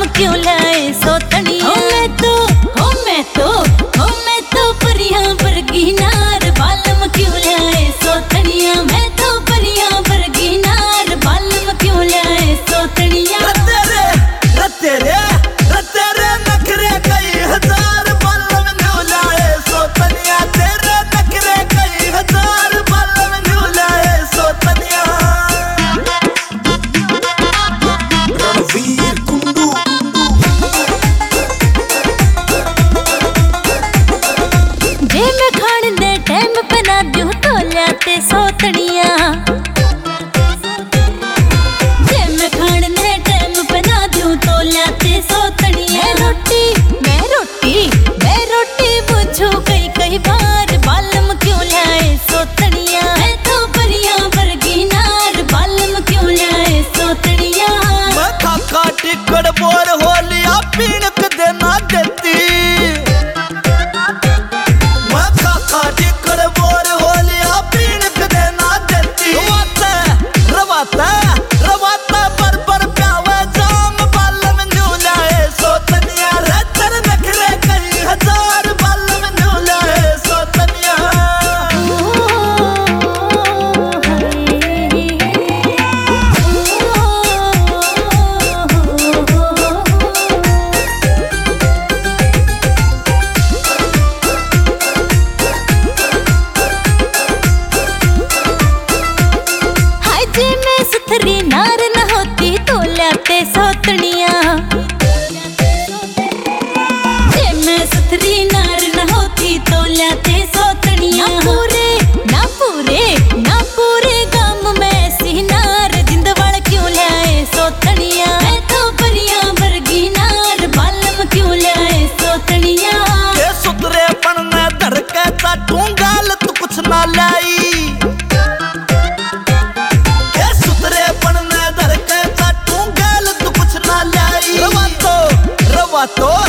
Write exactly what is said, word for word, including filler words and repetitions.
बालम क्यों लाए सोतनिया। हो मैं तो हो मैं तो हो मैं तो परियां वर्गी नार, बालम क्यों लाए सोतनिया। मैं तो परियां वर्गी नार, बालम क्यों लाए सोतनिया। तेरे तेरे तेरे नखरे कई हजार, बालम क्यों लाए सोतनिया। तेरे नखरे कई हजार, बालम क्यों लाए सोतनिया। रणवीर कुंडू जे मैं खान दे टाइम पे ना दूं तो लाते सोतनिया। जे मैं खान दे टाइम पे ना दूं तो लाते सोतनिया। मैं रोटी मैं रोटी मैं रोटी पूछूं कई कई बार, बालम क्यों लाए सोतनिया। मैं तो परियां वर्गी नार, बालम क्यों लाए सोतनिया। मैं खाका टिकड़ बोर हो लिया पीनक देना देती। मैं खाका टिकड़ बोर हो लिया पीनक देना देती। रवाता रवाता रवाता पर पर प्यावा जाम, बालम क्यों लाए सोतनिया। रतर नखरे कई हजार, बालम क्यों लाए सोतनिया। हाय जे मैं सुथरी नार न होती तो लाते सोतनिया। जे मैं सुथरी नार न होती तो लाते सोतनिया। ना पूरे ना पूरे ना पूरे गाम में ऐसी नार, जिंदवाल क्यों लाए सोतनिया। मैं तो परियां वर्गी नार, बालम क्यों लाए सोतनिया। ये सुतरे पन में धड़के चाटूं गाल तू कुछ ना लाई। ये सुतरे पन में धड़के चाटूं गाल तू कुछ ना लाई। रवा तो रवा तो